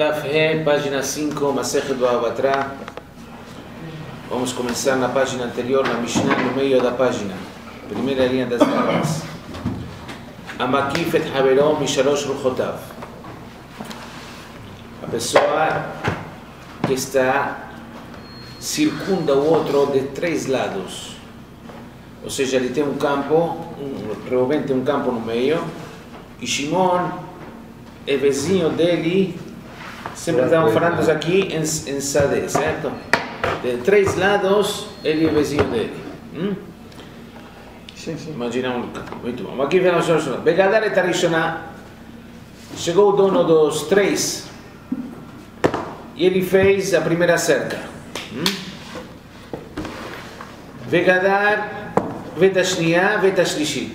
Daf He, página 5, Masechet Bava Batra. Vamos começar na página anterior, na Mishnah, no meio da página. Primeira linha das garras. Amakif et Haverom Mishalosh Ruchotav. A pessoa que está circunda o outro de três lados. Ou seja, ele tem um campo, Reuben tem um campo no meio, e Shimon é vizinho dele. Sempre estamos falando aqui em Sadeh, certo? De três lados, ele é vizinho dele. Sim. Imaginamos um campo. Muito bom. Aqui vemos o Begadar et Arishonah. Chegou o dono dos três e ele fez a primeira cerca. Begadar vet hashniya vet hashlishit.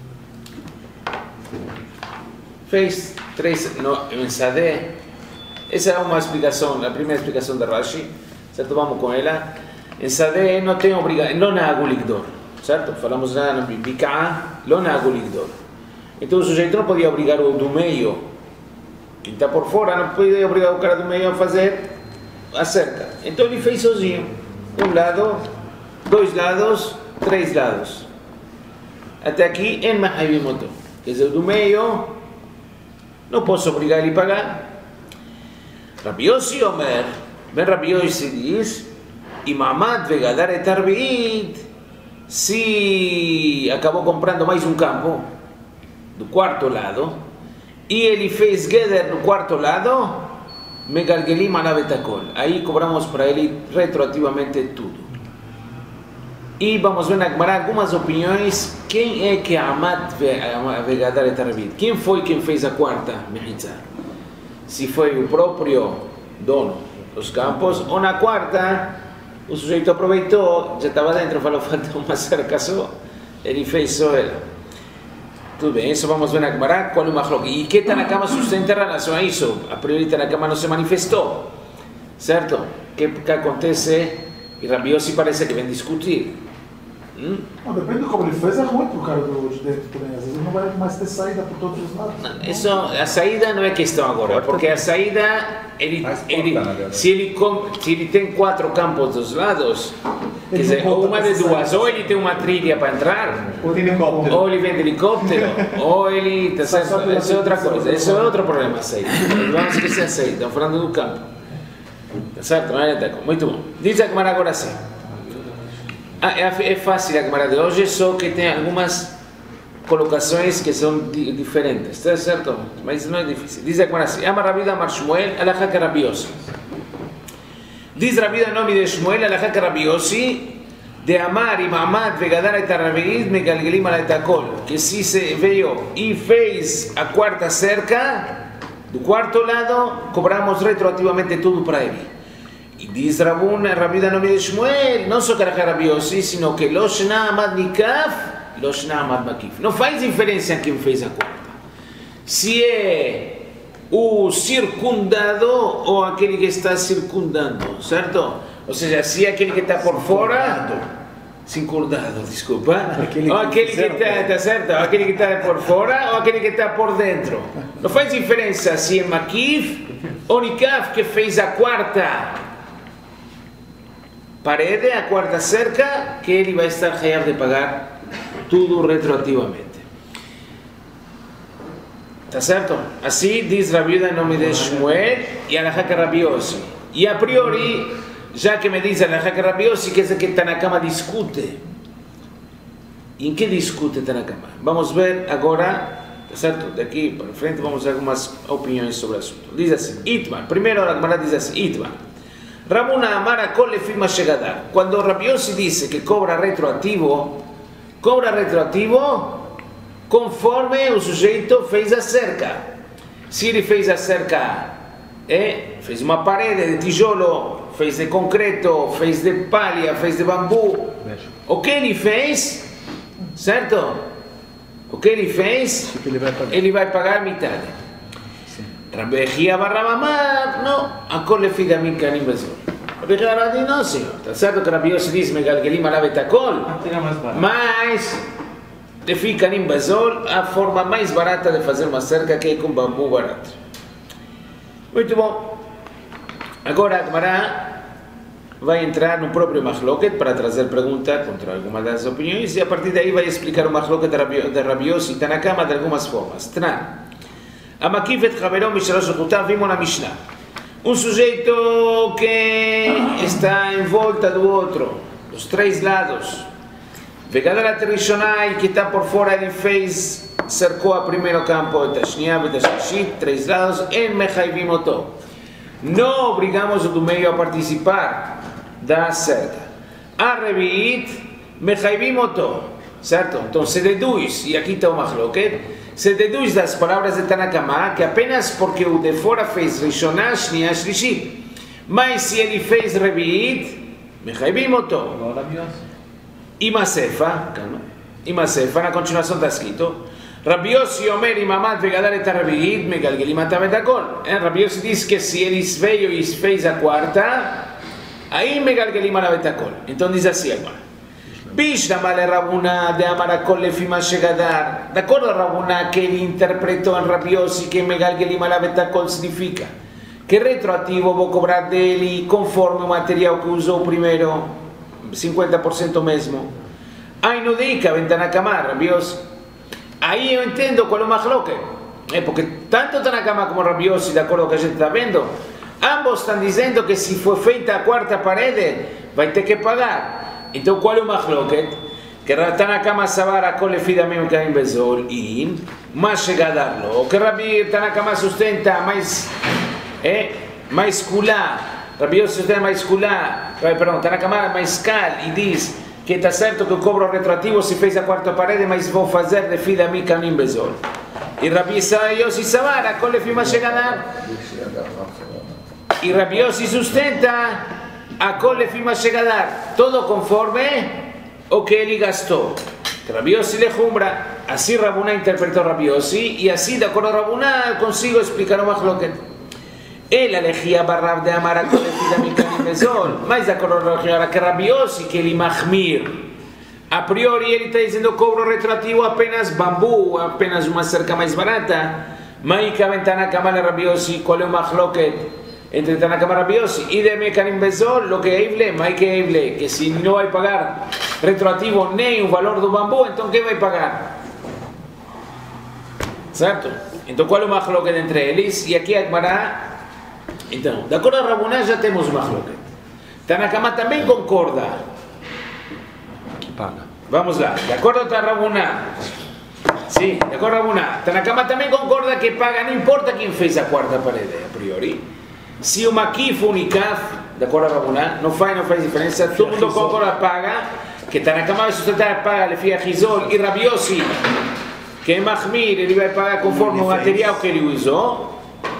Fez três em Sadeh. Essa é uma explicação, a primeira explicação da Rashi, certo? Vamos com ela. Em Sadeh não tem obrigação, não há guligdor, certo? Falamos lá no Bika'a, não há guligdor. Então o sujeito não podia obrigar o do meio, quem está por fora, não podia obrigar o cara do meio a fazer a cerca. Então ele fez sozinho, um lado, dois lados, três lados. Até aqui, em Mahayimoto. Quer dizer, o do meio, não posso obrigar ele a pagar. Rabbi Yossi Omer, Ben Rabbi Yossi diz, Imamad vegadar et arbi'it, se acabou comprando mais um campo, do quarto lado, e ele fez Geder no quarto lado, Megalgelim alavetakol. Aí cobramos para ele retroativamente tudo. E vamos ver na Gemara algumas opiniões, quem é que Amad vegadar et arbi'it? Quem foi quem fez a quarta Mechitza? Se foi o próprio dono dos campos, ou na quarta, o sujeito aproveitou, já estava dentro, falou, falta uma cerca só, ele fez só ela. Tudo bem, isso vamos ver na Gemara, qual é o machlok. E que Tanakama sustenta em relação a isso? A priori Tanakama não se manifestou, certo? O que acontece? E Rabbi Yossi parece que vem discutir. Não, depende de como ele fez, é ruim para o cara de dentro também. Às vezes ele não vai mais ter saída por todos os lados. Não, isso, a saída não é questão agora, porque a saída, se ele tem quatro campos dos lados, quer dizer, ou uma de duas, ou ele tem uma trilha para entrar, ou ele vem de helicóptero, ou ele... Tá certo? Isso é outra coisa, isso é outro problema, a saída. Vamos esquecer a saída, estamos falando do campo. Tá certo? Muito bom. Diz a Gemara agora assim. É fácil a Gemara de hoje, só que tem algumas colocações que são diferentes, está certo? Mas não é difícil. Diz a Gemara assim: Amar Rabida Amar Shmuel, alahá que Rabbi Yossi. Diz Rabida em nome de Shmuel, alahá que Rabbi Yossi, de Amar e Mamad vegadar et arbi'it megalgelim alavetakol. Que se veio e fez a quarta cerca, do quarto lado, cobramos retroativamente tudo para ele. E diz Rabida nome de Shmuel, não só que era Rabbi Yossi, sino que lo shna amad nikaf, lo shna amad makif. Não faz diferença quem fez a quarta. Se é o circundado ou aquele que está circundando, certo? Ou seja, se é aquele que está por fora, circundado, desculpa, ou aquele que está, certo? Aquele que está por fora ou aquele que está por dentro. Não faz diferença se é makif ou nikaf que fez a quarta parede, a quarta cerca, que ele vai estar real de pagar tudo retroativamente. Tá certo? Assim diz Rabida em nome de Shmuel e alahá que Rabbi Yossi. E a priori, já que me diz alahá que Rabbi Yossi, quer dizer que Tanakama discute. Em que discute Tanakama? Vamos ver agora, tá certo? Daqui para frente vamos ver algumas opiniões sobre o assunto. Diz assim, Itmar, primeiro a Gemara diz assim, Itmar. Ramuna Amara Kole Firma Shegadar. Quando Rabbi Yossi dice que cobra retroativo conforme o sujeito fez a cerca. Se ele fez a cerca, fez uma parede de tijolo, fez de concreto, fez de palha, fez de bambu, o que ele fez, certo? O que ele fez, ele vai pagar metade. Rabbi Chia Barrabamar, não, a Kole Fidamin Kanim Bezol. Rabbi Chia diz, não senhor, está certo que Rabbi Yossi diz Megalgelim alavetakol, mas de Kanim Bezol, a forma mais barata de fazer uma cerca que é com bambu barato. Muito bom. Agora a Gemara vai entrar no próprio Mahloket para trazer pergunta contra alguma das opiniões e a partir daí vai explicar o Mahloket de Rabi Yossi e Tanakama de algumas formas. Tran. Amakif et Chaveró Mishalosh Chutav, vimos na Mishnah. Um sujeito que está em volta do outro, dos três lados. Vegadar Rishonai, que está por fora, ele fez, cercou a primeiro campo, Tashniav e Tashishit, três lados, en Mechaivim Oto. Não obrigamos o do meio a participar da cerca. A Reviit, Mechaivim Oto, certo? Então se deduz, e aqui está o Mahloket, se deduz das palavras de Tanakama que apenas porque o de fora fez Rishonah, Shniah, Shlishit, mas se ele fez Reviit, Mechaivim Oto. Imasefa, calma, Imasefa, na continuação está escrito, Rabi Yossi Omer Imamad Vegadar et Reviit, Megalgelim Atavet Hakol. Rabi Yossi diz que se ele veio e fez a quarta, aí Megalgelim Atavet Hakol. Então diz assim agora. Bishnamale Rabuna de Amarakol Lefima Shegadar. De acordo a Rabuna que ele interpretou em Rabi Yossi que Megalgelim Atavet Hakol significa que retroativo vou cobrar dele conforme o material que usou primeiro, 50% mesmo. Aí no dica, Tanakama, Rabi Yossi. Aí eu entendo qual é o Mahloket. Porque tanto Tanakama como Rabi Yossi, de acordo com o que a gente está vendo, ambos estão dizendo que se for feita a quarta parede, vai ter que pagar. Então qual é o Mahloket? Que Tanakama Savar a Kol Lefi Damim Kaim Bezol e mais chegadarlo. O que Rabi Tanakama sustenta mais Kulá. Rabi Yossi sustenta mais Kulá. Perdão, Tanakama mais Kal e diz que está certo que o cobro retroativo se fez a quarta parede, mas vou fazer de fida mi canim bezol. E Rabi Yossi Savar a Kol Lefi Mashegadar. E Rabi Yossi sustenta a Kol Lefi Mashegadar, todo conforme o que ele gastou. Rabi Yossi le jumbra, assim Rabuna interpretou Rabi Yossi, e assim de acordo a Rabuna consigo explicar o Mahloket. Ele elegía Barrab de Amar a Kol Lefi Damim Kanim Bezol, mas de acordo a Rabi Yossi que ele mahmir. A priori ele está dizendo cobro retroativo apenas bambu, apenas uma cerca mais barata. Mas que aventana Kamal Rabi Yossi, qual é o Mahloket entre Tanakama e Rabi Yossi? E de Mekanim Bezol, lo que é Eible, mas que é Eible, que se não vai pagar retroativo nem o valor do bambu, então quem vai pagar? Certo? Então qual é o Mahloket entre eles? E aqui a Gemara. Então, de acordo a Rabuna já temos o Mahloket. Tanakama também concorda. Que paga. Vamos lá, de acordo a Rabuna. Sim, de acordo a Rabuna. Tanakama também concorda que paga, não importa quem fez a quarta parede, a priori. Se o Makif ou o Nikaf, de acordo a Rabuna, não faz diferença, todo mundo concorda paga, que Tanakama vai sustentar paga, le fia Chizol e Rabi Yossi, que é Mahmir, ele vai pagar conforme o material que ele usou.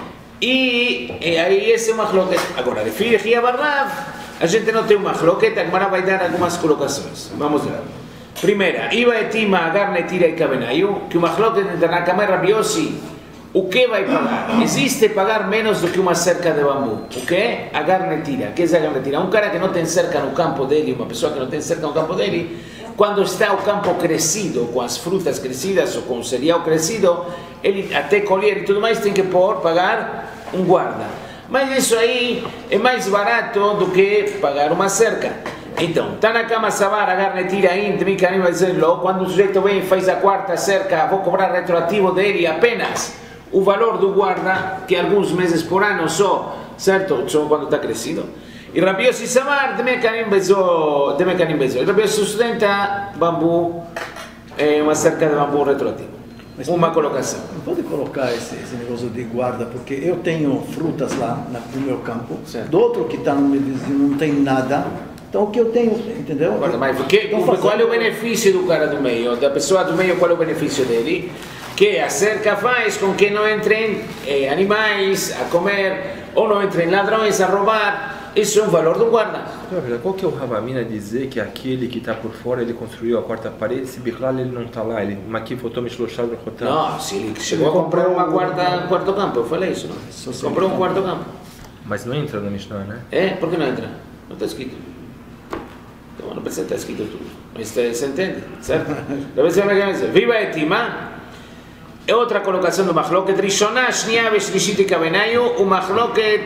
E aí esse é o Mahloket. Agora, de filho de Barrav, a gente não tem um Mahloket, a Gemara vai dar algumas colocações. Vamos lá. Primeira, Iba etima agar netira e kabenayu, que o Mahloket entre Tanakama e Rabi Yossi, o que vai pagar? Existe pagar menos do que uma cerca de bambu. O que? Agar netira. O que é agar netira? Um cara que não tem cerca no campo dele, uma pessoa que não tem cerca no campo dele, quando está o campo crescido, com as frutas crescidas ou com o cereal crescido, ele até colher e tudo mais tem que pagar um guarda. Mas isso aí é mais barato do que pagar uma cerca. Então, Tanakama Savar, agar netira íntima, quando o sujeito vem e faz a quarta cerca, vou cobrar retroativo dele apenas o valor do guarda, que alguns meses por ano só, certo? Só quando está crescido. E Rabi Yossi Savar, de Mekanim Bezol. Rabi Yossi sustenta bambu, uma cerca de bambu retroativo. Mas uma colocação. Não pode colocar esse negócio de guarda, porque eu tenho frutas lá no meu campo, certo. Do outro que está no meu vizinho não tem nada. Então o que eu tenho, entendeu? Agora, mas qual é o benefício do cara do meio? Da pessoa do meio, qual é o benefício dele? Que a cerca faz com que não entrem animais a comer, ou não entrem ladrões a roubar. Isso é um valor do guarda. Qual que é o Havamina dizer que aquele que está por fora, ele construiu a quarta parede, se Bichlal ele não está lá, ele Makif Otom Shloshad Rotam? Não, se ele chegou a comprar um quarto campo, eu falei isso, não? Comprou um quarto campo. Mas não entra na Mishnah, né? Por que não entra? Não está escrito. Então não precisa estar escrito tudo. Mas você entende, certo? Viva etima. outra colocação do Mahloket, Rishoná, Shnia, Veshlishit e Kabenayu, o Mahloket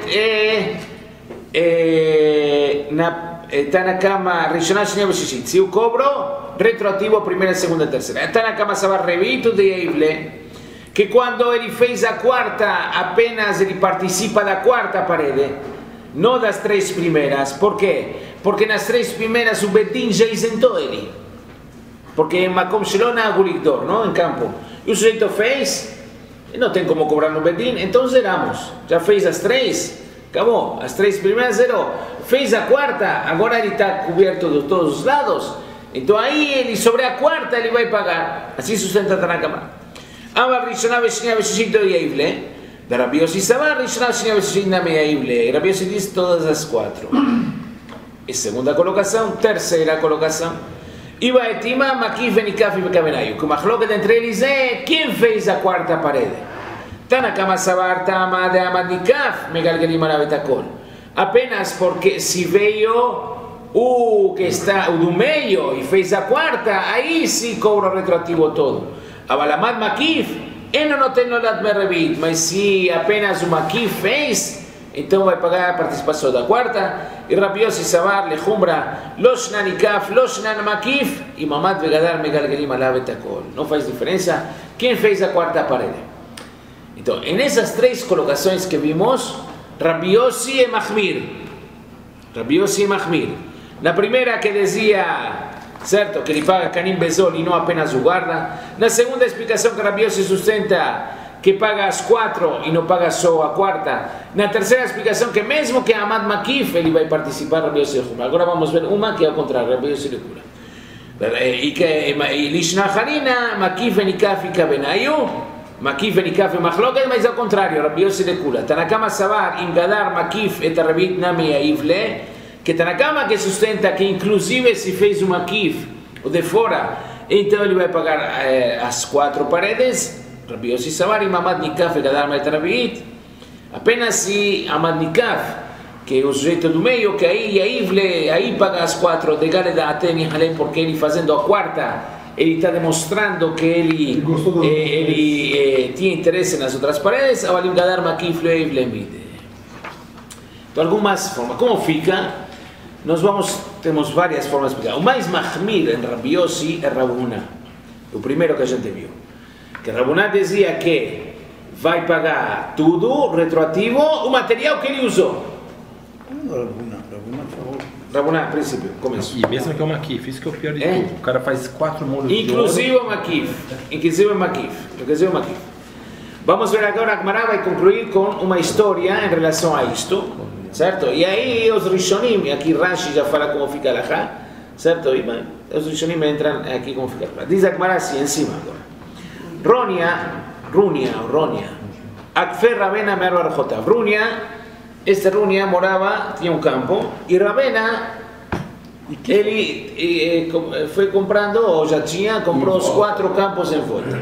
está na cama Rishoná, Shnia, Veshlishit. Se eu cobro, retroativo primeira, segunda, terceira. Está na cama Sabar Revito de Eivle, que quando ele fez a quarta, apenas ele participa da quarta parede, não das três primeiras. Por quê? Porque nas três primeiras o Bedin já isentou ele. Porque em Makom Shelona Guligdor, não? Em campo. E o sujeito fez, e não tem como cobrar no Bedin, então zeramos. Já fez as três, acabou. As três primeiras zerou. Fez a quarta, agora ele está coberto de todos os lados. Então aí, ele, sobre a quarta, ele vai pagar. Assim sustenta Tanakama. Amar Rishoná Veshnia Veshishit do Yeivle. Da Rabbi Yossi Savar, Rishoná Veshnia Veshishit na Yeivle. Rabbi Yossi diz todas as quatro. E segunda colocação, terceira colocação. Iba etima Makif Venikaf e Bekabenayu. Que o Mahloket entre eles é quem fez a quarta parede. Tanakama Savar Tama de Amad Nikaf Megalgelim Alavetakol. Apenas porque se veio o que está o do meio e fez a quarta, aí sim cobra o retroativo todo. Avalamad Makif, não tem no Lat Merrevit, mas se apenas o Makif fez, então vai pagar a participação da quarta. E Rabbi Yossi Savar lechumbra Loshna Nikaf, Loshna Makif e Mamad Vegadar Megalgelim Alavetakol. Não faz diferença quem fez a quarta parede. Então, nessas três colocações que vimos, Rabbi Yossi e Mahmir. Rabbi Yossi e Mahmir. Na primeira que dizia, certo, que ele paga Kanim Bezol e não apenas o guarda. Na segunda explicação que Rabbi Yossi sustenta que paga as quatro e não paga só a quarta. Na terceira explicação que mesmo que Amad Makif ele vai participar, Rabbi Yossi Lechura. Agora vamos ver uma que é ao contrário, Rabbi Yossi Lechura. E que Lishna Harina, Makif Venikaf e Kabenayu, Makif Venikaf e Mahloket, mas ao contrário, Rabbi Yossi Lechura. Tanakama Savar, Ingadar, Makif et Rabit Nami Yaivle, que Tanakama que sustenta que inclusive se fez um Makif, o de fora, então ele vai pagar as quatro paredes. Rabbi Yossi Savar e Mamad Nikaf e Gadar et Rabit, apenas se Amad Nikaf, que é o sujeito do meio, que aí paga as quatro de Galeda Ateni Halem, porque ele fazendo a quarta, ele está demonstrando que ele tinha interesse nas outras paredes. Avalim Gadar Makif Leivle Mide. Então, algumas formas. Como fica? Temos várias formas de explicar. O mais mahmir em Rabbi Yossi é Rabuná. O primeiro que a gente viu. Que Rabuná dizia que vai pagar tudo, retroativo, o material que ele usou. Rabuná, a princípio, começo. E mesmo que é o Makif, isso que é o pior de tudo. O cara faz 4 molhos de inclusive o Makif. Inclusive o Makif. Vamos ver agora, a Gemara vai concluir com uma história em relação a isto. Certo? E aí os Rishonim, aqui Rashi já fala como fica a Lachá, certo? E os Rishonim entram aqui como fica a Lachá. Diz a Gemara assim, em cima agora. Runia, Akfer Ravena Merva Arjotav. Runia morava, tinha um campo, e Ravena, ele foi comprando, ou já tinha, comprou os 4 campos em volta.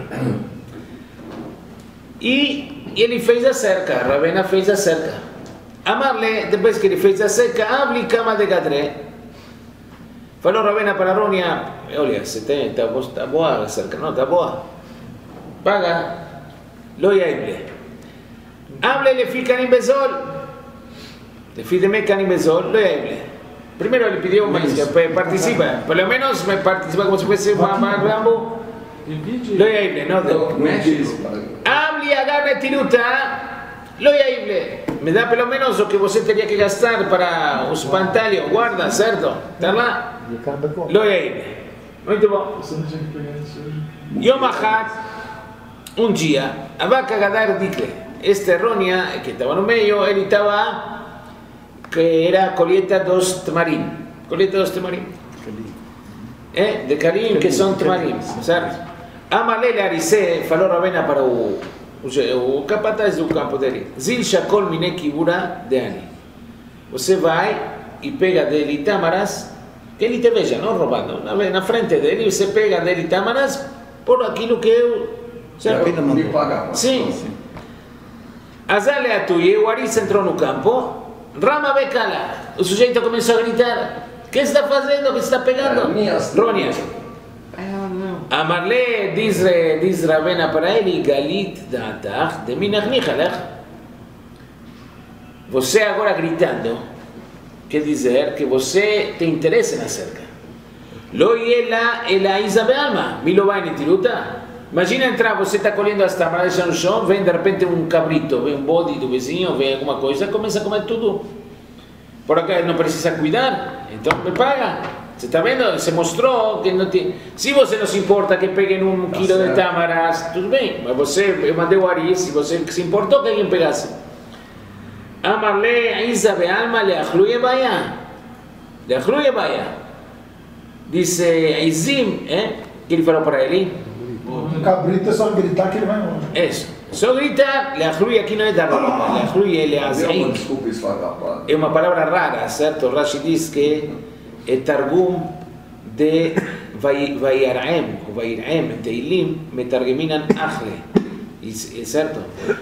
E ele fez a cerca, Ravena fez a cerca. Amarle, depois que ele fez a cerca, abri cama de Gadre. Falou Ravena para Runia, olha, está boa a cerca, não, está boa. Paga, lo yaible. Hable le fi Kanim Bezol. Le fi de me Kanim Bezol, lo yaible. Primero le pidió más que participa, por lo menos me participa como si fuese más Rambo. Lo yaible, no. Hable, agarre tiruta. Lo yaible. Me dá pelo menos o que você teria que gastar para os pantalhos, guarda, certo? Tá lá? Lo yaible. Muito bom. Yom Ahad. Um dia, a vaca Gadar Dikle, este Ronia, que estava no meio, ele estava, que era a colheita dos tamarim. Colheita dos tamarim. De Karim, que são tamarim, certo? Amalele Arise, falou Ravena para o capataz do campo dele. Zil Shakol Mine Kibura de Ani. Você vai e pega dele tamaras, que ele te veja, não roubando. Na frente dele, você pega dele tamaras por aquilo que eu. Sim. Azale Atuye, o Aris entrou no campo. Rama Becala. O sujeito começou a gritar: o que está fazendo? O que está pegando? Ronia. Amarle diz Ravena para ele, Galit Datach, de Minachnichalech. Você agora gritando, quer dizer que você tem interesse na cerca. Lo yela ela Isabe Alma, Milo vai nitiruta. Imagina entrar, você está colhendo as tamaras no chão, vem de repente um cabrito, vem um bode do vizinho, vem alguma coisa, começa a comer tudo. Por acá não precisa cuidar, então me paga. Você está vendo? Você mostrou que não tem. Se você não se importa que peguem um quilo de tamaras, tudo bem, mas eu mandei o Ari, se você se importou que alguém pegasse. Amarle Isabe Alma le achluye baya. Le achluye baya. Dice Izim, que ele falou para ele. Um cabrito é só gritar que ele vai embora. Isso. Só gritar, le achluye aqui não é dar roupa, le achluye ele azim. Desculpa esfarrapada. É uma palavra rara, certo? Rashi diz que é Targum de Vayiraem, ou Vayiraem, Teilim, metargeminan achle. Certo?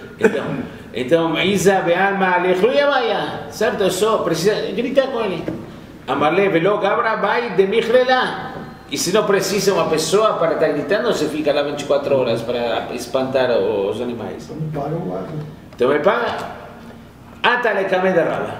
Então, Isa be'alma alechluya vaya, certo? Só precisa gritar com ele. Amarle velo gabra vai de michlela. E se não precisa uma pessoa para estar gritando, você fica lá 24 horas para espantar os animais. Então me paga o guarda. Então ele paga. Atale Kamed de Raba.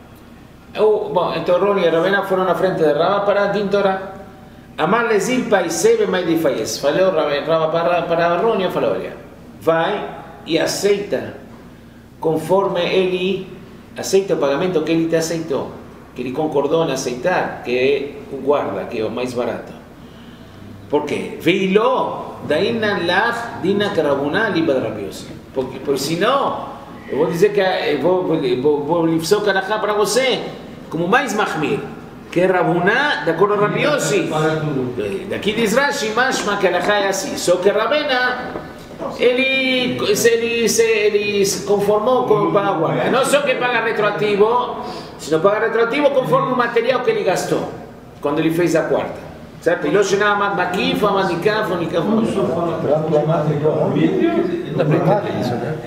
Bom, então Roni e Ravena foram na frente de Raba para Dintora. Amarle zilpa e sebe mais de faies. Falou Raba para Roni, falou, olha, vai e aceita conforme ele aceita o pagamento que ele te aceitou, que ele concordou em aceitar, que é o guarda, que é o mais barato. Por quê? Veiló, daína lach, dina carabuna, liba de rabiosi. Porque senão, eu vou dizer que eu vou lifsar o carajá para você, como mais mahmir, que é Rabuná, de acordo a Rabiosi. Daqui diz Rashi, mashma que carajá é assim. Só que Rabena, ele se conformou com o paga guarda. Não só que paga retroativo, sino paga retroativo conforme o material que ele gastou, quando ele fez a quarta. Certo? Ele hoje não amad makif, amad nikaf, nikaf. Não dá pra entender isso, né?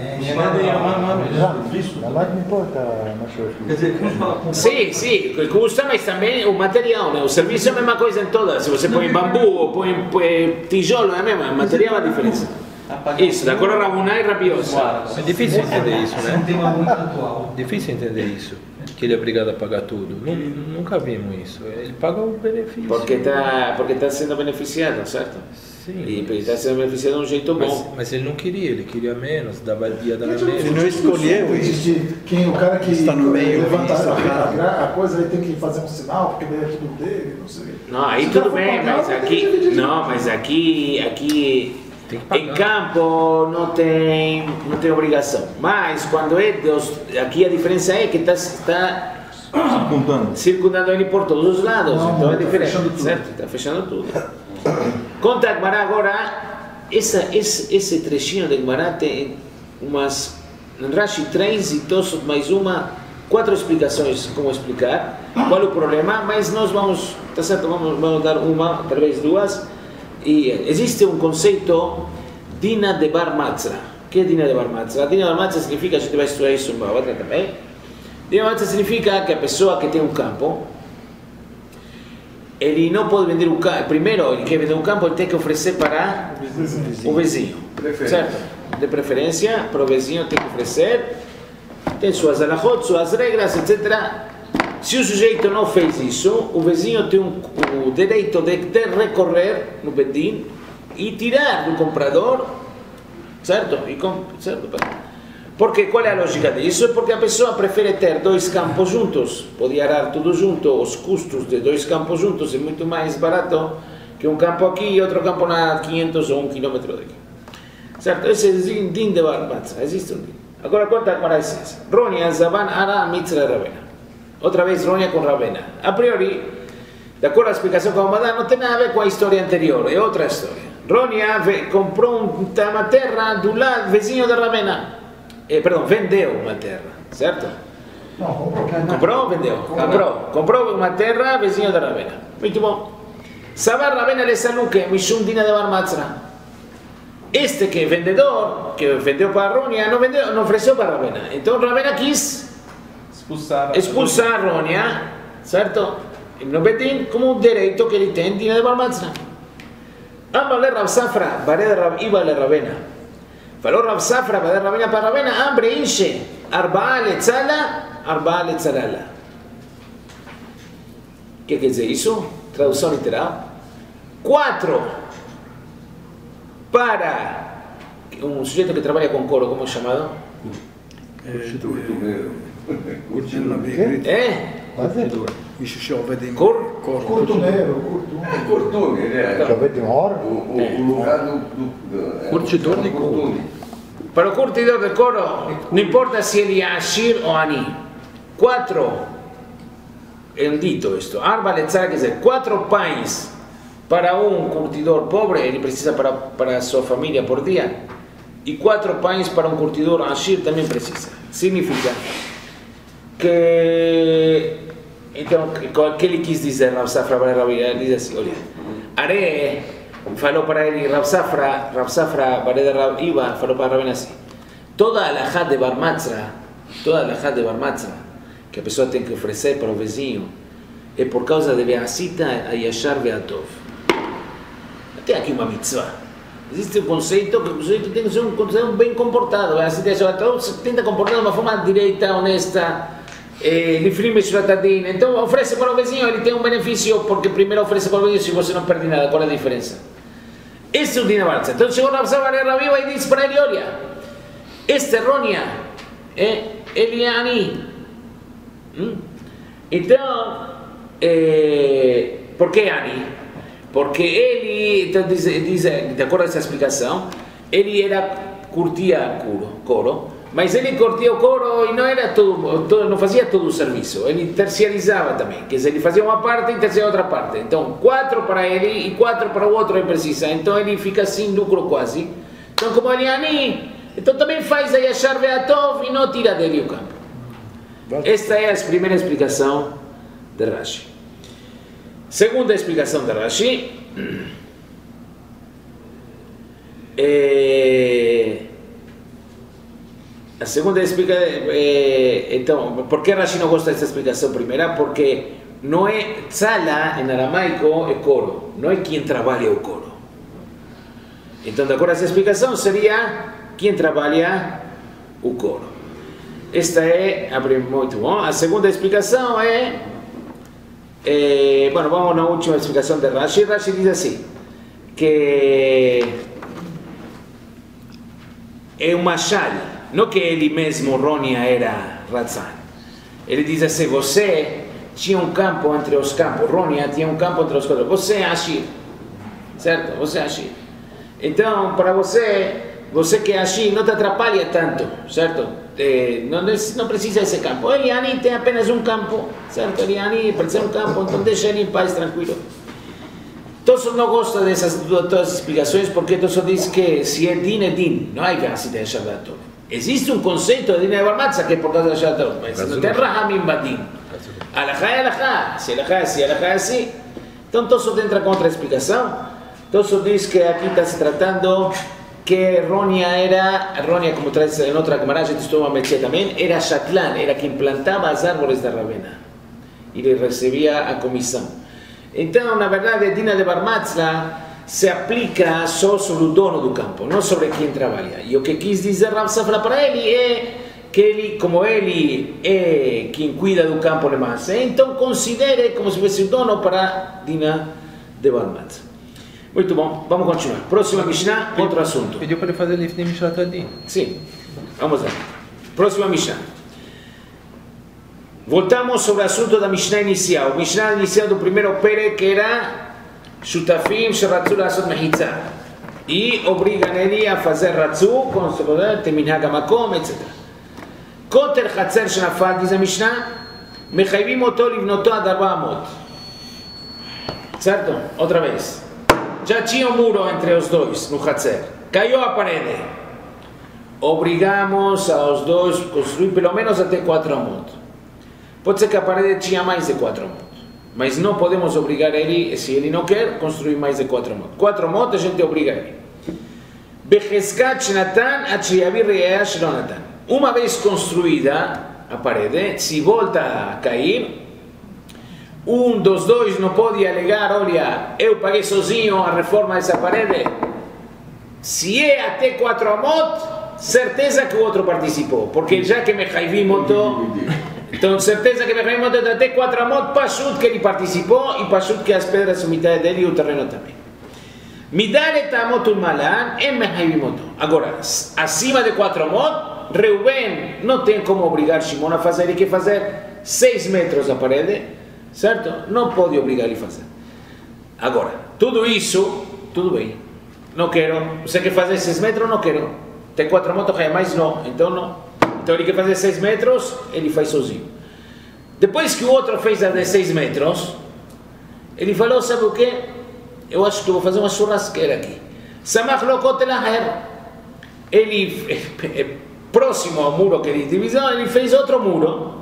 Sim, custa, mas também o material, né? O serviço é a mesma coisa em todas. Se você põe bambu ou põe tijolo, é a mesma, o material é a diferença. Isso, da cor Rabuná e Rabiosi. É difícil entender isso, né? Difícil entender isso. Que ele é obrigado a pagar tudo. Nunca vimos isso. Ele paga o benefício. Porque está sendo beneficiado, certo? Sim. E ele está sendo beneficiado de um jeito bom. Mas ele não queria, ele queria menos, ia dar menos. Ele não escolheu isso. Quem o cara que está no meio, levanta a coisa, ele tem que fazer um sinal, porque daí é tudo dele, não sei. Não, aí tudo bem, mas aqui. Não, mas aqui em campo não tem obrigação. Mas quando é Deus, aqui a diferença é que está circundando ele por todos os lados. Não, então é tá diferente, certo? Está fechando tudo. Conta a Gemara agora, esse trechinho de Gemara tem umas, Rashi 3 e Tosot mais uma, 4 explicações como explicar qual é o problema, mas nós vamos, tá certo, vamos dar uma, talvez duas. E existe um conceito Dina de Bar Matzah. O que é Dina de Bar Matzah? Dina de Bar Matzah significa, a gente vai estudar isso em Bavatra também. Dina de Bar Matzah significa que a pessoa que tem um campo, ele não pode vender o campo. Primeiro, ele quer vender um campo, ele tem que oferecer para o vizinho. Certo? De preferência, para o vizinho tem que oferecer. Tem suas alahot, suas regras, etc. Se o sujeito não fez isso, o vizinho tem o direito de recorrer no Bedin e tirar do comprador, certo? Porque qual é a lógica disso? Porque a pessoa prefere ter 2 campos juntos, pode arar tudo junto, os custos de 2 campos juntos é muito mais barato que um campo aqui e outro campo a 500 ou 1 quilômetro daqui. Certo? Esse é o din de Bar Matzah, existe um din. Agora conta a essência. Roni Azaban Ara Mitzra Ravena. Outra vez Ronia com Ravena. A priori, de acordo à explicação que vamos dar, não tem nada a ver com a história anterior, é outra história. Ronia comprou uma terra do lado vizinho de Ravena. Perdão, vendeu uma terra, certo? Não, comprou. Comprou ou vendeu? Comprou uma terra vizinho de Ravena. Muito bom. Sabar Ravena le saluque, Mishum Dina de Bar Matzah. Este que é vendedor, que vendeu para Ronia, não ofereceu para Ravena. Então Ravena quis expulsar Ronia, certo? No Bedin, como um direito que ele tem, Dina de Bar Matzah. Amale Rav Safra, Bared Rav Iba le Ravena. Faló Rav Safra, Bared Ravena para Ravena, hambre inche, Arba'a letzala, Arba'a letzalala. ¿Qué quiere decir eso? Traducción literal. 4 para un sujeto que trabaja con coro, ¿cómo es llamado? Para el curtidor de coro, no importa si él es Ashir o Ani. 4, es un dito esto, Arba letzara, que es 4 pains para un curtidor pobre, él precisa para su familia por día, y 4 pains para un curtidor Ashir también precisa. Significa que, entonces, ¿qué le quis decir Rav Safra para Rav Iba? Dice así, oye, haré, faló para él y Rav Safra para Rav Iba, faló para Rav así. Toda alajá de Bar Matzra, que a pessoa tem que oferecer para o vizinho, é por causa de Beasita a Yashar Beatov. Tem aqui uma mitzvah. Existe um conceito que o sujeito tem que ser um conceito bem comportado. Beasita a Yashar Beatov se tenta comportar de uma forma direita, honesta, livre Meshuratadin. Então oferece para o vizinho, ele tem um benefício, porque primeiro oferece para o vizinho se você não perde nada. Qual é a diferença? Esse é o Dina Barça. Então chegou Rav Safra Rav Iba e disse para ele, olha, este errônea, ele é Ani. Então, por que Ani? Porque ele, então diz, de acordo com essa explicação, ele curtia coro, mas ele curtia o coro e não era não fazia todo o serviço, ele terciarizava também, quer dizer, ele fazia uma parte e terciarizava outra parte. Então, 4 para ele e 4 para o outro ele precisa, então ele fica sem lucro quase. Então, como ele é Ani, então também faz a Yashar Beatov e não tira dele o campo. Esta é a primeira explicação de Rashi. Segunda explicação de Rashi. A segunda explicação. Então, por que Rashi não gosta dessa explicação primeira? Porque não é tzala em aramaico, é coro. Não é quem trabalha o coro. Então, de acordo com essa explicação, seria quem trabalha o coro. Esta é muito bom. A segunda explicação bueno, vamos na última explicação de Rashi. Rashi diz assim, que é um mashal, não que ele mesmo, Ronia, era Ratzan. Ele diz assim, você tinha um campo entre os campos, Ronia tinha um campo entre os campos, você é Ashir, certo? Você é Ashir. Então, para você que é Ashir, não te atrapalha tanto, certo? Não precisa desse campo. Eliani tem apenas um campo, certo? Eliani precisa de um campo, então deixa ele em paz, tranquilo. Todos não gostam dessas duas explicações, porque todos diz que se é din, é din. Não há Beasita a Yashar Beatov. Existe um conceito de din de Bar Matzah que é por causa da Yashar Beatov, mas não tem Rahamim Badin. Alajá é alajá, se alajá é assim, alajá é assim. Então todos entra com outra explicação. Todos diz que aqui está se tratando que Ronia, como traz em outra camarada, a gente estuda uma mechê também, era Shatlan, era quem plantava os árvores da Ravena. E ele recebia a comissão. Então, na verdade, a Dina de Bar Matzah se aplica só sobre o dono do campo, não sobre quem trabalha. E o que quis dizer Rav Safra para ele é que ele, como ele é quem cuida do campo de massa, então considere como se fosse o dono para a Dina de Bar Matzah. Muito bom, vamos continuar. Próxima Mishnah, outro assunto. Pediu para ele fazer Lifnei Meshuratadin. Sim, vamos lá. Próxima Mishnah. Voltamos sobre o assunto da Mishnah inicial. Mishnah inicial do primeiro pere, que era Shutafim Sheratzu Lasot Mehitzah. E obrigam ele a fazer Ratzu, com Teminhag Hamakom, etc. Koter Hatzer Shenafal, diz a Mishnah, Mechayvim Oto Livnoto Ad 400. Certo? Outra vez. Já tinha um muro entre os dois no Hatzer. Caiu a parede. Obrigamos aos dois a construir pelo menos até 4 amot. Pode ser que a parede tinha mais de 4 amot, mas não podemos obrigar ele, se ele não quer, construir mais de 4 amot. 4 amot a gente obriga ele. Becheskat Shnatan Achiyavir Re'eh Shronatan. Uma vez construída a parede, se volta a cair, dos dois não pode alegar, olha, eu paguei sozinho a reforma dessa parede. Se é até 4 amot, certeza que o outro participou, porque já que me Haivim moto, então certeza que me Haivim moto até 4 amot, pachut que ele participou e pachut que as pedras são metade dele e o terreno também. Midalet amot malan em me Haivim moto. Agora, acima de 4 amot, Reuben não tem como obrigar Shimon a fazer, ele quer fazer 6 metros a parede, certo? Não pode obrigar ele a fazer. Agora, tudo isso, tudo bem. Não quero, você quer fazer 6 metros? Não quero. Tem 4 motos, mais não. Então não. Então ele quer fazer 6 metros, ele faz sozinho. Depois que o outro fez a de 6 metros, ele falou, sabe o quê? Eu acho que vou fazer uma churrasqueira aqui. Samach lokot elaher. Ele, próximo ao muro que ele divisou, ele fez outro muro.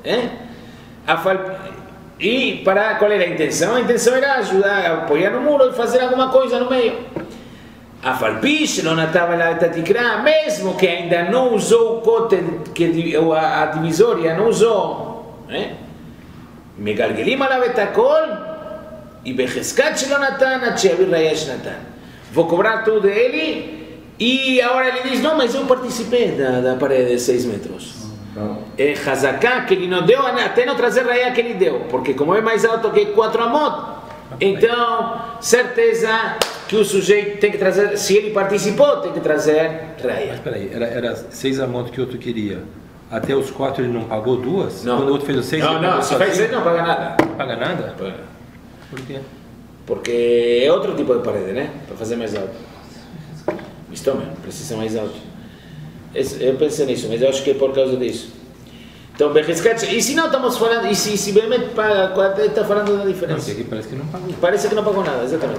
E para qual era a intenção? A intenção era ajudar a apoiar no muro e fazer alguma coisa no meio. A Falpish não estava lá da Tikra, mesmo que ainda não usou o cote, a divisória não usou. Megalgelim alav et hakol e becheskat shelo natan ad she'yavir rayash natan. Vou cobrar tudo dele e agora ele diz, não, mas eu participei da parede de 6 metros. É Hazaká que ele não deu, até não trazer raya que ele deu, porque como é mais alto que 4 amot, então certeza que o sujeito tem que trazer, se ele participou, tem que trazer raya. Mas peraí, era 6 amot que o outro queria. Até os 4 ele não pagou 2? Não. Quando o outro fez os 6, não, se faz 6 não paga nada. Não paga nada? Paga. Por quê? Porque é outro tipo de parede, né? Para fazer mais alto. Isto mesmo, precisa mais alto. Eu pensei nisso, mas eu acho que é por causa disso. Então, e se não estamos falando, e se realmente paga, está falando da diferença? Não, aqui parece que não pagou. Parece que não pagou nada, exatamente.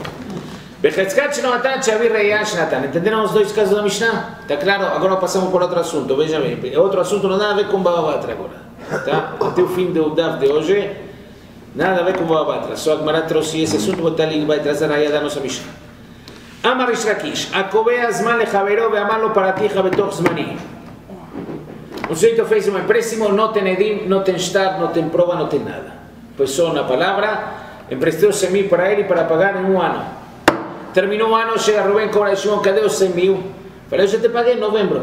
Entenderam os dois casos da Mishnah? Está claro? Agora passamos por outro assunto. Veja bem, outro assunto não tem nada a ver com Bava Batra agora. Tá? Até o fim do DAF de hoje, nada a ver com Bava Batra. Só a Gemara trouxe esse assunto, vai trazer a da nossa Mishnah. Amar Rish Lakish, הקובע זמן לחברו ואמר לו פרעתיך בתוך זמני. Um sujeito fez um empréstimo, não tem edim, não tem shtar, não tem prova, não tem nada. Pois só na palavra, emprestou 100 mil para ele para pagar em um ano. Terminou o ano, chega Rubén, cobra de Shimon, cadê os 100 mil? Falei, eu já te paguei em novembro.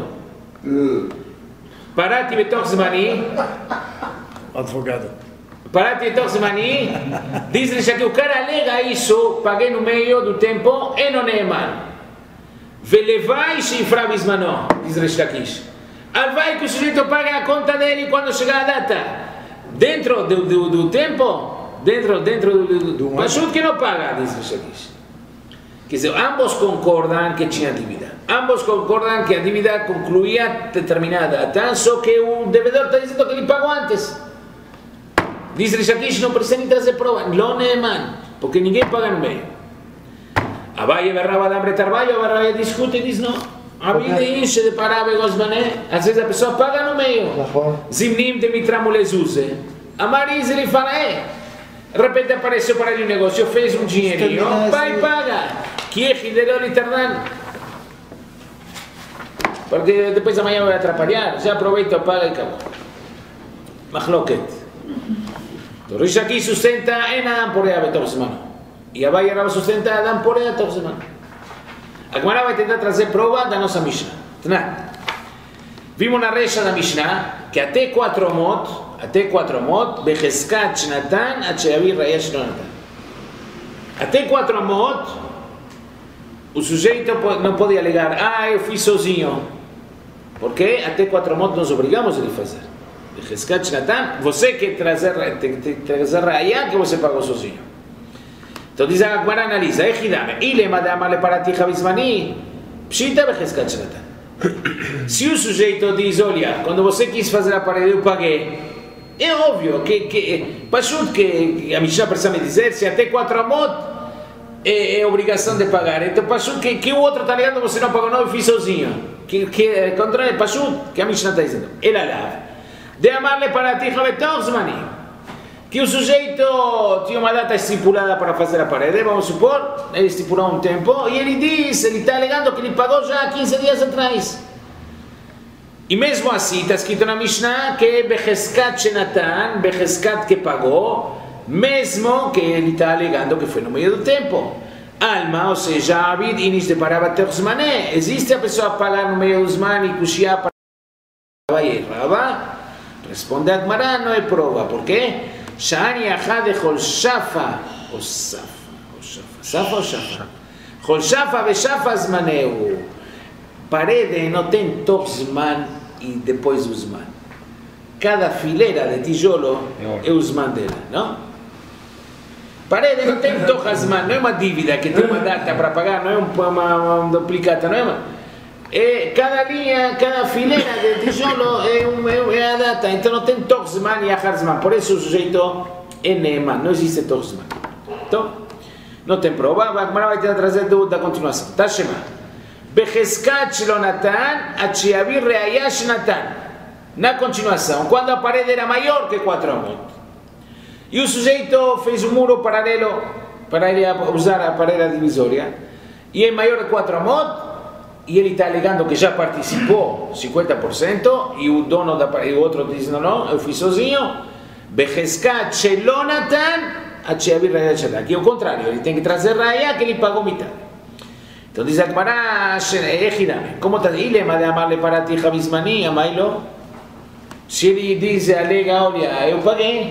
Parati betokh zmani. Advogado. Parati betokh zmani. Diz-lhe já que o cara alega isso, paguei no meio do tempo, e não é mal. Velevai shifra bismano, diz Rish Lakish. Vai que o sujeito paga a conta dele quando chegar a data. Dentro do tempo, dentro do Pashut que não paga, diz Rish Lakish. Quer dizer, ambos concordam que tinha dívida. Ambos concordam que a dívida concluía determinada data, só que o devedor está dizendo que ele pagou antes. Diz Rish Lakish, não precisa nem trazer prova. Lo neeman, porque ninguém paga no meio. Abaye berraba de Amretarbayo, Abaye discute e diz não. A vida enche de parável Gosmané. Às vezes a pessoa paga no meio. Zimnim de Mitramulezuse. A Marisa ele fala, de repente apareceu para ele um negócio, fez um dinheirinho, pai paga. Que é Hiderol Eternan. Porque depois amanhã vai atrapalhar. Já aproveita, paga e acabou. Machloket. O Rish aqui sustenta em Adam Porea Betor Semana. E a Baia Rava sustenta Adam Porea Betor Semana. A Gemara vai tentar trazer prova da nossa Mishnah. Vimos na recha da Mishnah que até 4 amot, Becheskat Shnatan, Atcheavir Rayash Natan. Até 4 amot, o sujeito não pode alegar, eu fiz sozinho. Porque até 4 amot nós obrigamos ele a fazer. Becheskat Shnatan, você quer trazer Rayah que você pagou sozinho. Então diz a Gemara, analisa, Ilema de Amar Leparaticha Bismani, Pshita Becheskat Shnatan. Se o sujeito diz, olha, quando você quis fazer a parede eu paguei, é óbvio que Pashut que a Mishnah precisa me dizer, se até 4 amot é obrigação de pagar. Então Pashut que o outro está ligando, você não pagou não, eu fiz sozinho. Que contra Pashut, que a Mishnah está dizendo. Ele alava. De Amar Leparaticha Betokh Zmani. Que o sujeito tinha uma data estipulada para fazer a parede, vamos supor, ele estipulou um tempo, e ele diz, ele está alegando que ele pagou já 15 dias atrás. E mesmo assim, está escrito na Mishnah que Becheskat Shenatan, Becheskat que pagou, mesmo que ele está alegando que foi no meio do tempo. Alma, ou seja, Abid, Inish de Parava Terzmané. Existe a pessoa pagar no meio do Zman e Kushia para Abaye Rava? Responde a Agmará, não é prova. Por quê? Shani Achad de Holshafa, ou Safa, Safa ou Shafa? Holshafa ve Shafa Zmaneu. Parede não tem top Zman e depois o Zman. Cada fileira de tijolo é o Zman dela, não? Parede não tem top Zman, não é uma dívida que tem uma data para pagar, não é uma duplicata, não é uma... cada linha, cada fileira de tijolo é a data, então não tem top Zman e Achar Zman, por isso o sujeito é Neeman, não existe top Zman. Então, não tem prova, a Gemara vai tentar trazer da continuação. Tá chamado. Becheskat shelo natan, achiavir reayash natan. Na continuação, quando a parede era maior que 4 amot. E o sujeito fez um muro paralelo para ele usar a parede divisória. E é maior que 4 amot. E ele está alegando que já participou 50%. E o dono da parede, o outro diz, não, eu fiz sozinho. Becheskat shelo natan, achiavir reayash natan. Aqui é o contrário, ele tem que trazer raya que ele pagou metade. Então diz a Gemara, como está? Ilema de amarle para ti Javizmani, amailo. Se ele diz, alega, olha, eu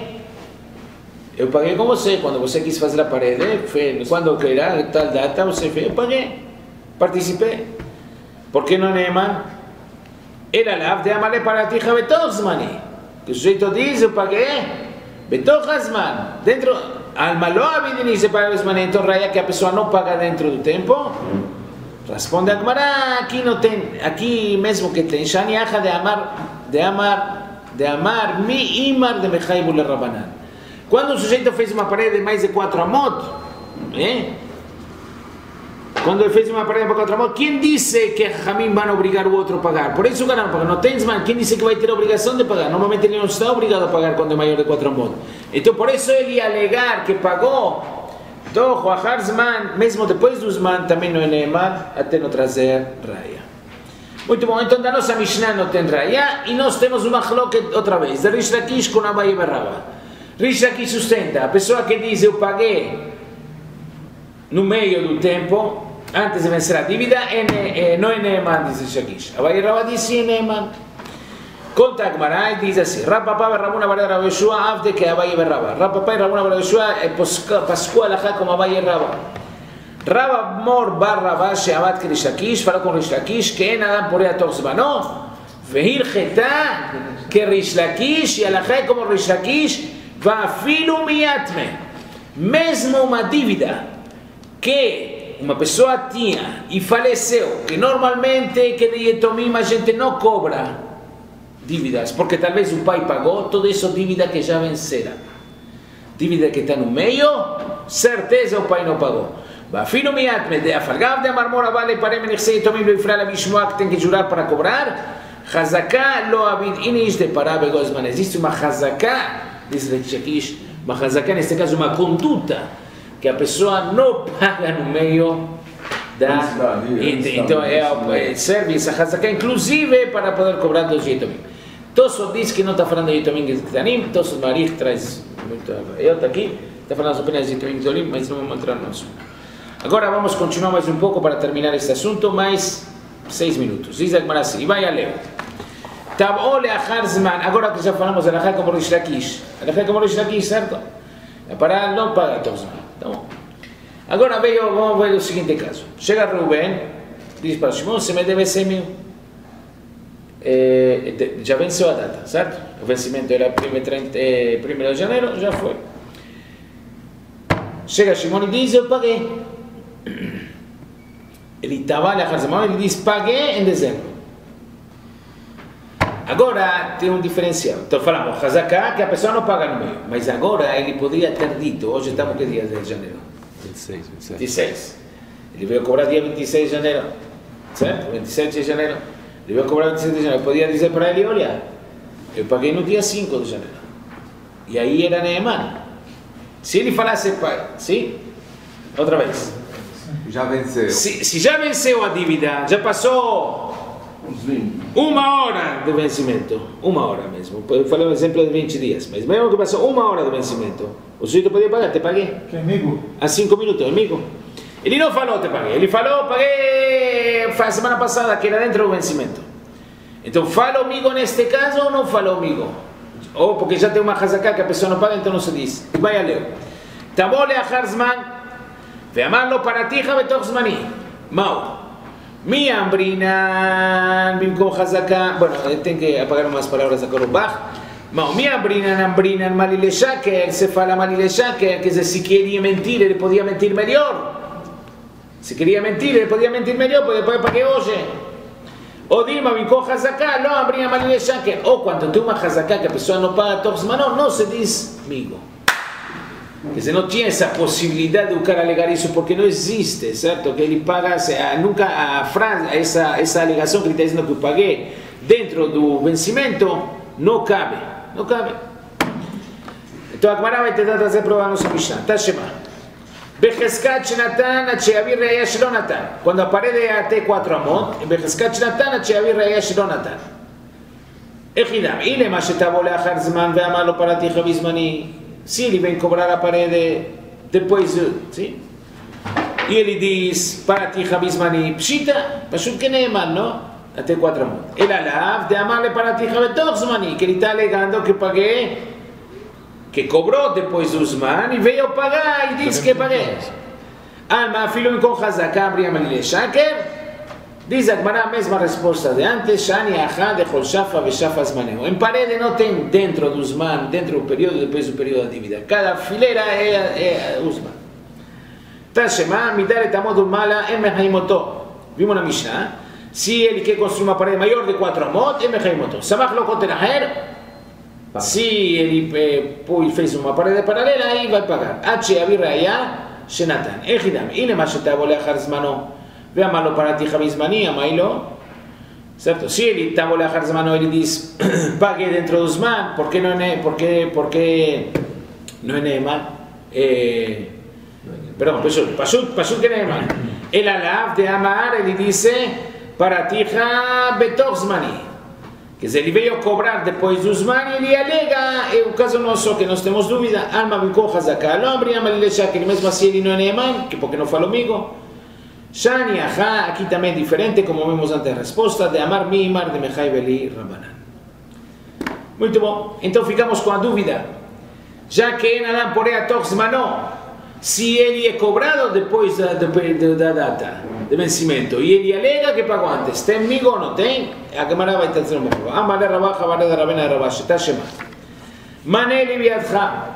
paguei com você, quando você quis fazer a parede, quando que era, tal data, você fez, eu paguei, participei. Por que não é Neman? Era lá de amarle para ti Javizmani. Que o sujeito diz, eu paguei, Betochazman, dentro, alma lo avidini se paga Javizmani, então raya que a pessoa não paga dentro do tempo. Responde a Gemara, aqui não tem, aqui mesmo que tem, Shani acha de amar mi imar de mechaibu le rabanan. Quando o sujeito fez uma parede de mais de 4 amot, quando ele fez uma parede de 4 amot, quem disse que Hamim vai obrigar o outro a pagar? Por isso o cara não paga, não tem Zman, quem disse que vai ter a obrigação de pagar? Normalmente ele não está obrigado a pagar quando é maior de 4 amot. Então por isso ele ia alegar que pagou. Então, o Achar Zman, mesmo depois do Zman, também não é Neeman, até não trazer Raya. Muito bom, então da nossa Mishnah não tem Raya, e nós temos uma Chloket outra vez, de Rish Lakish com Abaye e Rava. Rish Lakish sustenta, a pessoa que diz, eu paguei no meio do tempo, antes de vencer a dívida, não é Neeman, diz Rish Lakish. Abaye e Rava diz, sim, é Neeman. Conta a Gemara e diz assim: Rapapá e Rabuna Bar Rav Yoshua, avde que Abaye e Rava. Rapapá e Rabuna Bar Yoshua, Pascua Alajá como Abaye e Rava. Rava Mor Bar Rava, Sheabat que Rish Lakish, falou com Rish Lakish, que Adam por ella Torzmano, Vehir Getá, que Rish Lakish, e Alajá como Rish Lakish, va filu miatme. Mesmo uma dívida que uma pessoa tinha e faleceu, que normalmente que de Yetomim a gente não cobra dívidas, porque talvez o pai pagou, toda essa dívida que já vencera. Dívida que está no meio, certeza o pai não pagou. Vafino miat de afalgav de marmora vale para menexei tomim lo ifral abishmoa que tem que jurar para cobrar. Hazaká lo avid inish de pará begozman. Existe uma hazaká, diz Rechakish, uma hazaká neste caso uma conduta que a pessoa não paga no meio da... Então serve essa hazaká inclusive para poder cobrar dos Yetomim. Tosso diz que não está falando de Yetomim Getanim, Tosso Marich traz muito... Eu estou aqui, está falando apenas de Yetomim Getanim, mas não vamos entrar no assunto. Agora vamos continuar mais um pouco para terminar este assunto, mais 6 minutos. Diz a Gemara assim, e vai a ler. Tab'o le'achar zman, agora que já falamos de Alajá como Rish Lakish. Alajá como Rish Lakish, certo? A parada não paga todo zman. Então, agora vamos ver o seguinte caso. Chega Reuben, diz para Shimon, se me deve 100 mil. Já venceu a data, certo? O vencimento era 1º de janeiro, já foi. Chega Shimon e diz, eu paguei. Ele estava ali a Hazemão, ele diz, paguei em dezembro. Agora tem um diferencial. Então falamos, Hazaká, que a pessoa não paga no meio. Mas agora ele poderia ter dito, hoje estamos que dia de janeiro? 26. Ele veio cobrar dia 26 de janeiro. Certo? 27 de janeiro. Ele veio cobrar 27 de janeiro. Podia dizer para ele, olha, eu paguei no dia 5 de janeiro. E aí era Neeman. Se ele falasse, pai, sim? Outra vez. Já venceu. Se já venceu a dívida, já passou Uma hora de vencimento, uma hora mesmo. Eu falei um exemplo de 20 dias, mas mesmo que passou uma hora de vencimento, o sujeito podia pagar, te paguei. Que amigo? Há 5 minutos, amigo. Ele não falou, te paguei. Ele falou, paguei a semana passada, que era dentro do vencimento. Então, fala amigo neste caso ou não fala amigo? Ou porque já tem uma hazaká que a pessoa não paga, então não se diz. Vai a ler. Tabo leachar zman, ve'amar lo paraticha betoch zmani. Mau. Mi ambrinan, bimkom hazaká. Bueno, tenho que apagar umas palavras da Korubach. Mau, mi ambrinan, malile shaker, se fala malile shaker, que se queria mentir, ele podia mentir melhor. Se queria mentir, ele podia mentir melhor, porque depois paguei hoje. O Dilma bimkom hazaká, não ambrinan malile shaker. Ou quando tem uma hazaká que a pessoa não paga toch zmano, não se diz amigo. Que se não tinha essa possibilidade de o cara alegar isso, porque não existe, certo? Que ele paga, nunca a frase, essa alegação que ele está dizendo que eu paguei dentro do vencimento, não cabe, não cabe. Então a Gemara vai tentar trazer prova no Mishnah. Tashema. Becheskat shenatan ad she'avir re'aya shelo natan. Quando a parede é até 4 amot, becheskat shenatan ad she'avir re'aya shelo natan. Echidam, ilema shetavo leachar zman ve'amar lo paraticha bizmani. Se ele vem cobrar a parede depois, sim? E ele diz, para ti, Habismani, pshita, pashut que neeman, não? Até 4 amot. Ele alav de amarle para ti, Habetochzmani, que ele está alegando que paguei, que cobrou depois do Zman e veio pagar e disse que paguei. Alma, filho com Hazaká, Briamalile Shaker. Diz a Gemara a mesma resposta de antes, Shani Achá de Cholshafa Veshafa Zmaneu. Em parede não tem dentro do Zman, dentro do período, depois do período da dívida. Cada fileira é o Zman. Tashema, Midar et Amod Mala, Emehaimoto. Vimos na Mishnah. Se ele quer construir uma parede maior de 4 amot, Emehaimoto. Samach lo Koteraher. Se ele fez uma parede paralela, aí vai pagar. Ache Avirraya, Shenatan. Echidam, Inema Shetavo Leachar Zmano. Veamalo para ti, Habismani, amailo. Certo? Se ele estava a leachar zmano, ele diz, pague dentro do zman, porque não é, porque não é neeman. Perdão, pashut que neeman. El alav de amar, ele disse, para ti, betoch zmani. Que se ele veio cobrar depois do zman, ele alega, é o caso nosso que nós temos dúvida, alma bimkom hazaká, não abria malilechá, que mesmo assim ele não é neeman, que porque não falou comigo. Shani Ajá, aqui também diferente, como vimos antes a resposta, de Amar Mimar de Mechai Beli Rabanan. Muito bom, então ficamos com a dúvida. Já que em Adam Porea Toch Zmano, se ele é cobrado depois da data de vencimento e ele alega que pagou antes, tem amigo ou não tem? A Gemara vai trazer uma prova. Amar de Rabá, Jabar de Rabena de Rabash, Tashema. Maneli Biadcha.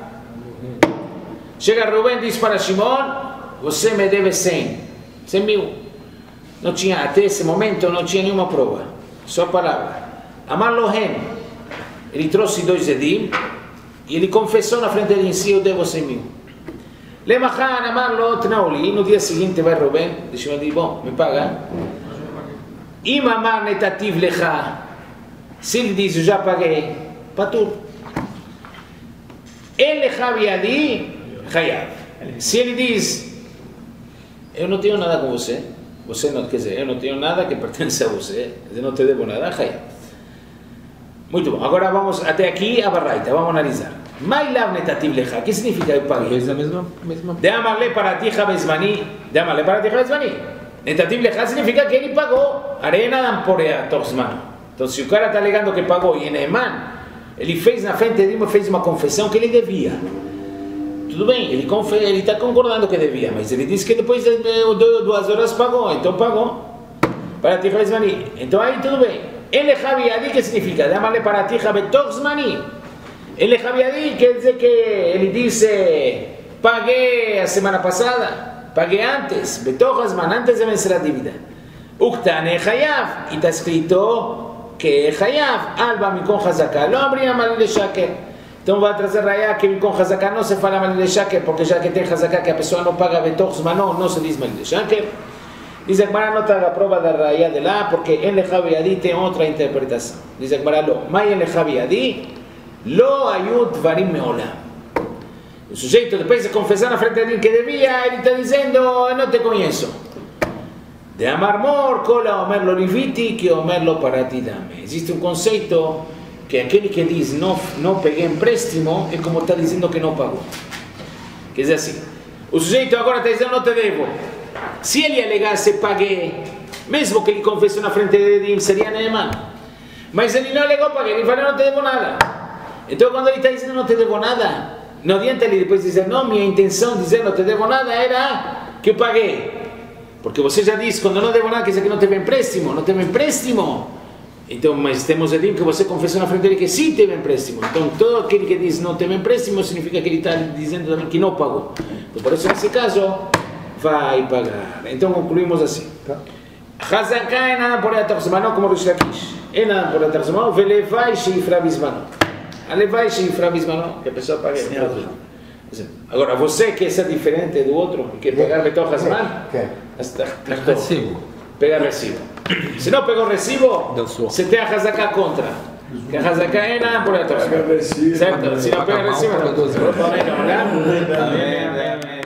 Chega Rubén, diz para Shimon, você me deve 100. 100 mil. Não tinha, até esse momento, não tinha nenhuma prova. Só a palavra. Amar Lohen. Ele trouxe 2 edim e ele confessou na frente de si, eu devo 100 mil. Lemachan Amar Lo Tnauli. No dia seguinte vai Rubén, deixa eu dizer, bom, me paga. Im Amar Netativ Lecha. Se ele diz, eu já paguei, patur. Ele Chaviadi, Chayav. Se ele diz, eu não tenho nada com você, você não, quer dizer, eu não tenho nada que pertence a você, eu não te devo nada, Hayab. Muito bom, agora vamos até aqui a Barraita, vamos analisar. Mailav netativ lecha, o que significa eu paguei? É a mesma. De amarle para ti Habesmani, de amarle para ti Habesmani. Netativ lecha significa que ele pagou, arena damporea toxmano. Então se o cara está alegando que pagou e Neeman, ele fez na frente de mim, fez uma confissão que ele devia. Tudo bem, ele está concordando que devia, mas ele disse que depois de 2 horas pagou, então pagou. Para ti Habesmani. Então aí tudo bem. Ele Javiadi, que significa? Dámale para ti Habetoxmani. Ele Javiadi quer dizer que ele disse, paguei a semana passada, paguei antes, Betoxman, antes de vencer a dívida. Uktane Hayav, e está escrito que Hayav, Alba Mikon Hazaká, não abria Malile Shaker. Então vai trazer Raya que com Hazaká não se fala Malile Shaker, porque já que tem Hazaká que a pessoa não paga Betoxman, não se diz Malile Shaker. Diz a Gemara, não traga a prova da Raya de lá, porque em Lechaviadi tem outra interpretação. Diz a Gemara, lo, mas em Lechaviadi, lo ayud varim meolam. O sujeito, depois de confessar na frente de alguém que devia, ele está dizendo, eu não te conheço. De Amarmor, cola Omer lo liviti, que Omer lo paratidame. Existe un conceito que aquele que diz não peguei empréstimo é como está dizendo que não pagou. Quer dizer assim, o sujeito agora está dizendo não te devo. Se ele alegasse paguei, mesmo que ele confesse na frente de Edim, seria Neeman. Mas ele não alegou paguei, ele falou não te devo nada. Então quando ele está dizendo não te devo nada, não adianta ele depois dizer não, minha intenção de dizer não te devo nada era que eu paguei. Porque você já disse, quando não devo nada, quer dizer que não teve empréstimo, não teve empréstimo. Então, mas temos Edim que você confessou na frente dele que sim teve empréstimo. Então, todo aquele que diz não teve empréstimo, significa que ele está dizendo também que não pagou. Então, por isso, nesse caso, vai pagar. Então, concluímos assim. Hazaká é nada por atarzomanó, como Rish Lakish. É nada por atarzomanó, velevai sheifra bismanó. Alevai sheifra bismanó, que a pessoa paga. Agora, você quer ser diferente do outro, quer pegar Betor Hazman? Recibo. Pega recibo. Se não pegou recibo, você tem a Hazaká contra. Que a Hazaká é nada por atarzomanó. Certo? Se não pega recibo, não.